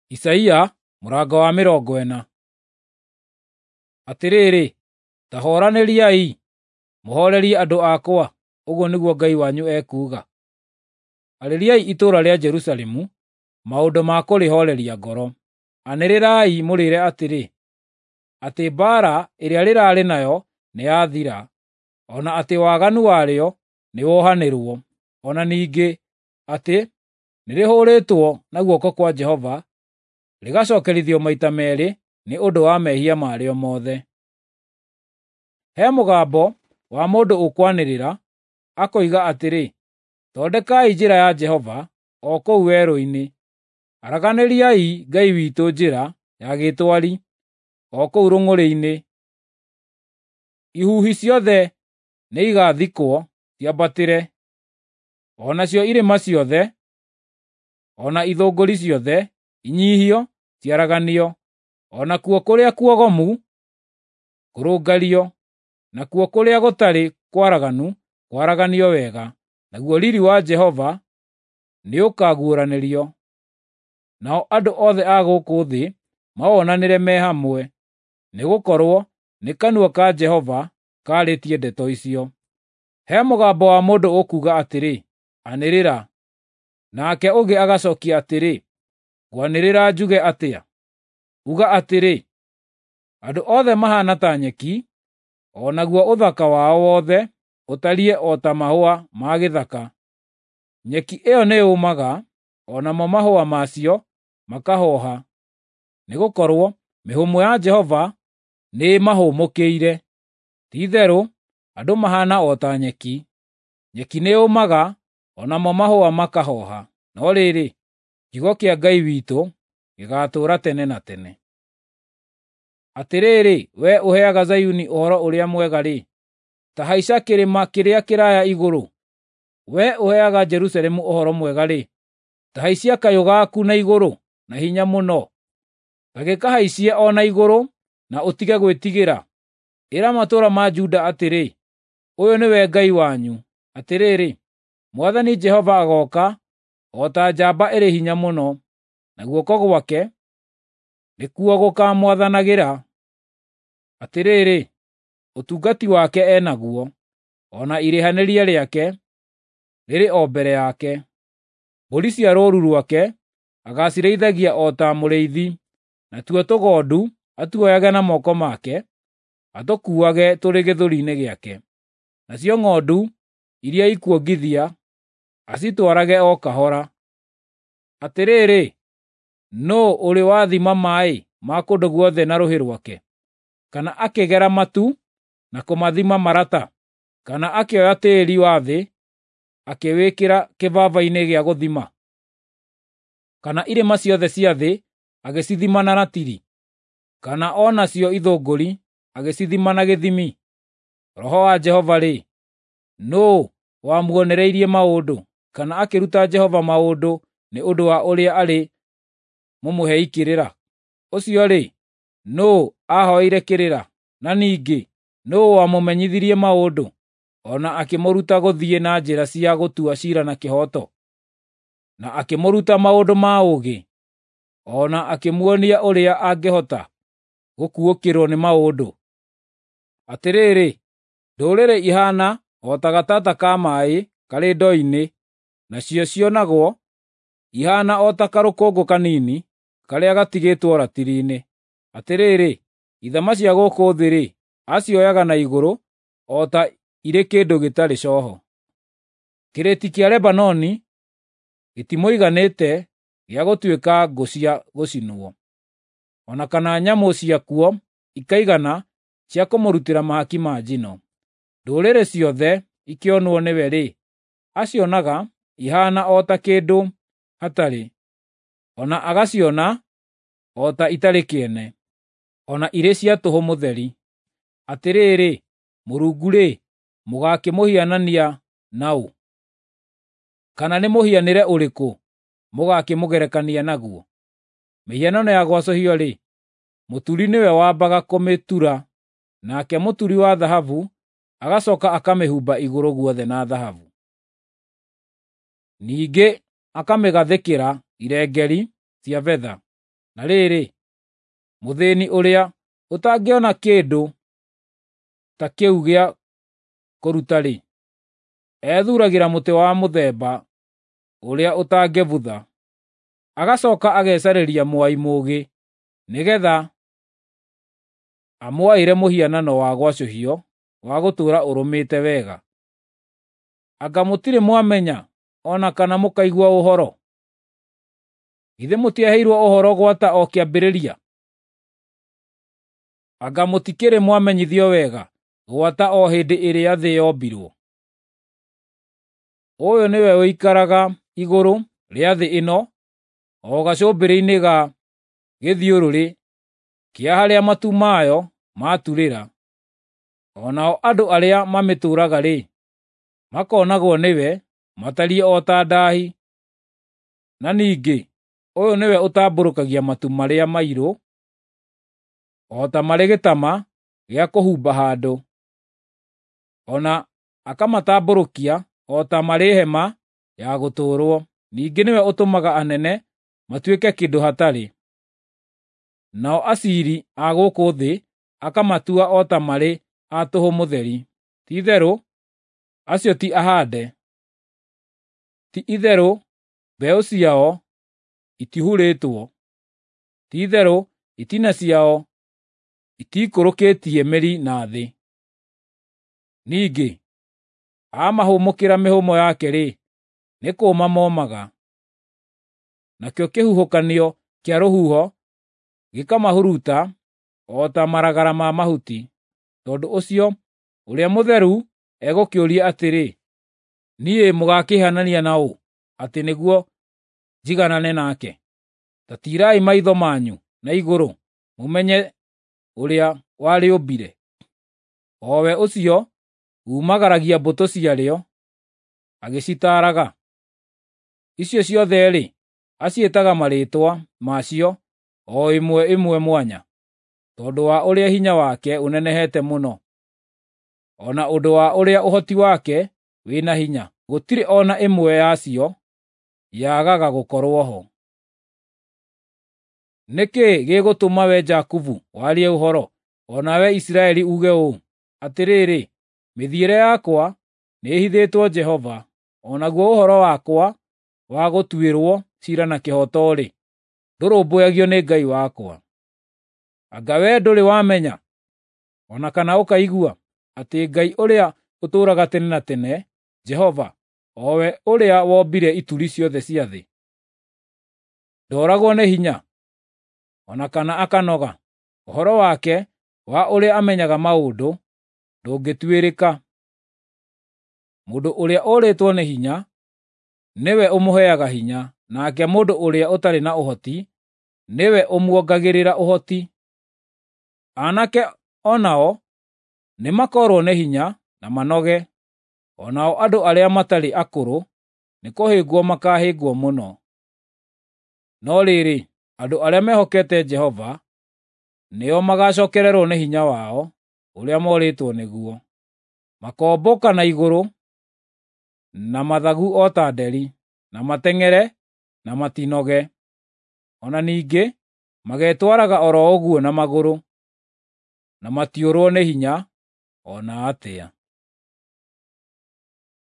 Isaia mũrango wa 40. Atĩrĩrĩ, ta hooranĩriai, mũhoorerie andũ akwa, ũguo nĩguo Ngai wanyu ekuuga. Arĩriai itũũra rĩa Jerusalemu maũndũ ma kũrĩhooreria ngoro. Anĩrĩrai mũrĩĩre atĩrĩ, atĩ mbaara ĩrĩa rĩrarĩ nayo nĩyathira, o na atĩ waganu warĩo nĩwohanĩrwo, o na ningĩ atĩ nĩrĩhũrĩtwo na guoko kwa Jehova, rĩgacookerithio maita meerĩ nĩ ũndũ wa mehia marĩo mothe. He mũgambo wa mũndũ ũkwanĩrĩra, akoiga atĩrĩ, thondekai njĩra ya Jehova o kũu werũ-inĩ, araganĩriai Ngai witũ njĩra ya gĩtwari o kũu rũng'ũrĩ-inĩ. Ihuhi ciothe nĩigathikwo ciambatĩre, o nacio irĩma ciothe, o na ithũngũri ciothe inyiihio ciaraganio, o nakuo kũrĩa kuogomu kũrũngario, nakuo kũrĩa gũtarĩ kwaraganu kwaraganio wega, naguo riiri wa Jehova nĩũkaguũranĩrio. Nao andũ othe a gũkũ thĩ mawonanĩre me hamwe, nĩgũkorwo nĩ kanua ka Jehova kaarĩtie ndeto icio. He mũgambo wa mũndũ ũkuuga atĩrĩ, anĩrĩra. Nake ũngĩ agacookia atĩrĩ, ngwanĩrĩra njuge atĩa? Uga atĩrĩ, andũ othe mahaana ta nyeki, o naguo ũthaka wao wothe ũtariĩ o ta mahũa ma gĩthaka. Nyeki ĩyo nĩyũmaga, o namo mahũa macio makahooha, nĩgũkorwo mĩhũmũ ya Jehova nĩĩmahũmũkĩire. Ti-itherũ andũ mahaana o ta nyeki, nyeki nĩyũmaga, o namo mahũa makahooha, no rĩrĩ, kiugo kĩa Ngai witũ gĩgaatũũra tene na tene. Atĩrĩrĩ, wee ũheaga Zayuni ũhoro ũrĩa mwega-rĩ, ta haica kĩrĩma kĩrĩa kĩraaya igũrũ. Wee ũheaga Jerusalemu ũhoro mwega-rĩ, ta haicia kayũ gaku na igũrũ na hinya mũno. Ta gĩkahaicie o na igũrũ, na ũtige gwĩtigĩra. Ĩra matũũra ma Juda atĩrĩ, ũyũ nĩwe Ngai wanyu. Atĩrĩrĩ, Mwathani Jehova agooka o ta njamba ĩrĩ hinya mũno, na guoko gwake nĩkuo gũkaamwathanagĩra. Atĩrĩrĩ, ũtungati wake enaguo, o na irĩhanĩria rĩake rĩrĩ o mbere yake. Mbũri cia rũũru rwake agaacirĩithagia o ta mũrĩithi, natuo tũgondu atuoyage na moko make, atũkuuage tũrĩ gĩthũri-inĩ gĩake. Nacio ng'ondu iria ikuongithia acitwarage o kahora. Atĩrĩrĩ, nũũ ũrĩ wathima maaĩ ma kũndũ guothe na rũhĩ rwake, kana akĩgera matu na kũmathima marata, kana akĩoya tĩĩri wa thĩ akĩwĩkĩra kĩbaba-inĩ gĩa gũthima, kana irĩma ciothe cia thĩ agĩcithima na ratiri, kana o nacio ithũngũri agĩcithima na gĩthimi? Roho wa Jehova-rĩ, nũũ wamuonereirie maũndũ, kana akĩruta Jehova maũndũ nĩ ũndũ wa ũrĩa arĩ mũmũhei kĩrĩra? Ũcio-rĩ, nũũ aahoeire kĩrĩra, na ningĩ nũũ wamũmenyithirie maũndũ, o na akĩmũruta gũthiĩ na njĩra cia gũtua ciira na kĩhooto, na akĩmũruta maũndũ ma ũũgĩ, o na akĩmuonia ũrĩa angĩhota gũkuũkĩrwo nĩ maũndũ? Atĩrĩrĩ, ndũrĩrĩ ihaana o ta gatata ka maaĩ karĩ ndo-inĩ, nacio cionagwo ihaana o ta karũkũngũ kanini karĩa gatigĩtwo ratiri-inĩ. Atĩrĩrĩ, ithama cia gũkũ thĩ-rĩ, acioyaga na igũrũ o ta irĩ kĩndũ gĩtarĩ cooho. Kĩrĩti kĩa Lebanoni gĩtimũiganĩte gĩa gũtuĩka ngũ cia gũcinwo, o na kana nyamũ ciakuo ikaigana cia kũmũrutĩra mahaki ma njino. Ndũrĩrĩ ciothe ikĩonwo nĩwe-rĩ, acionaga ihaana o ta kĩndũ hatarĩ, o na agaciona o ta itarĩ kĩene, o na irĩ cia tũhũ mũtheri. Atĩrĩrĩ, Mũrungu-rĩ, mũgakĩmũhianania naũ? Kana nĩ mũhianĩre ũrĩkũ mũgakĩmũgerekania naguo? Mĩhianano ya gwacũhio-rĩ, mũturi nĩwe wambaga kũmĩtura, nake mũturi wa thahabu agacooka akamĩhumba igũrũ guothe na thahabu. Ningĩ akamĩgathĩkĩra irengeeri cia betha. Na rĩrĩ, mũthĩĩni ũrĩa ũtangĩona kĩndũ ta kĩu gĩa kũruta-rĩ, ethuuragĩra mũtĩ wa mũthemba ũrĩa ũtangĩbutha, agacooka agecarĩria mwai mũũgĩ, nĩgeetha amwaĩre mũhianano wa gwacũhio wa gũtũũra ũrũmĩte wega. Anga mũtirĩ mwamenya o na kana mũkaigua ũhoro? Githĩ mũtiaheirwo ũhoro gwata o kĩambĩrĩria? Anga mũtikĩrĩ mwamenyithio wega gwata o hĩndĩ ĩrĩa thĩ yombirwo? Ũyũ nĩwe ũikaraga igũrũ rĩa thĩ ĩno, o gacũmbĩrĩ-inĩ ga gĩthiũrũrĩ kĩa harĩa matu mayo maaturĩra. O nao andũ arĩa mamĩtũũraga-rĩ, makonagwo nĩwe matariĩ o ta ndaahi. Na ningĩ, ũyũ nĩwe ũtambũrũkagia matu marĩa mairũ, o ta marĩ gĩtama gĩa kũhumba handũ, o na akamatambũrũkia o ta marĩ hema ya gũtũũrwo. Ningĩ nĩwe ũtũmaga anene matuĩke kĩndũ hatarĩ, nao aciiri a gũkũ thĩ akamatua o ta marĩ a tũhũ mũtheri. Ti-itherũ, acio ti ahaande. Ti-itherũ, mbeũ ciao itihurĩtwo. Ti-itherũ, itina ciao itiikũrũkĩtie mĩri na thĩ. Ningĩ, amahũmũkĩra mĩhũmũ yake-rĩ, nĩ kũũma momaga. Nakĩo kĩhuhũkanio kĩa rũhuho gĩkamahuruta o ta maragara ma mahuti. Tondũ ũcio, ũrĩa mũtheru egũkĩũria atĩrĩ, niĩ mũgakĩĩhanania na ũ, atĩ nĩguo njiganane nake? Ta tiirai maitho manyu na igũrũ, mũmenye ũrĩa warĩũmbire. O we ũcio uumagaragia mbũtũ ciarĩo, agĩcitaaraga. Icio ciothe-rĩ, aciĩtaga marĩĩtwa macio o ĩmwe ĩmwe mwanya, tondũ wa ũrĩa hinya wake ũnenehete mũno, o na ũndũ wa ũrĩa ũhoti wake wĩ na hinya. Gũtirĩ o na ĩmwe yacio yaagaga gũkorwo ho. Nĩ kĩĩ gĩgũtũma wee Jakubu warie ũhoro, o na wee Isiraeli uuge ũũ, atĩrĩrĩ, mĩthiĩre yakwa nĩĩhithĩtwo Jehova, o naguo ũhoro wakwa wa gũtuĩrwo ciira na kĩhooto-rĩ, ndũrũmbũyagio nĩ Ngai wakwa? Anga wee ndũrĩ wamenya, o na kana ũkaigua, atĩ Ngai ũrĩa ũtũũraga tene na tene, Jehova, o we ũrĩa wombire ituri ciothe cia thĩ, ndooragwo nĩ hinya, o na kana akanoga? Ũhoro wake wa ũrĩa amenyaga maũndũ ndũngĩtuĩrĩka. Mũndũ ũrĩa ũũrĩtwo nĩ hinya, nĩwe ũmũheaga hinya, nake mũndũ ũrĩa ũtarĩ na ũhoti, nĩwe ũmuongagĩrĩra ũhoti. Aanake o nao nĩmakoorwo nĩ hinya na manoge, o nao andũ arĩa matarĩ akũrũ nĩkũhĩngwo makaahĩngwo mũno. No rĩrĩ, andũ arĩa mehokete Jehova nĩo magacookererwo nĩ hinya wao ũrĩa moorĩtwo nĩguo. Makombũka na igũrũ na mathagu o ta nderi, na mateng'ere na matinoge. O na ningĩ magetwaraga o ro ũguo na magũrũ, na matiũrwo nĩ hinya o na atĩa.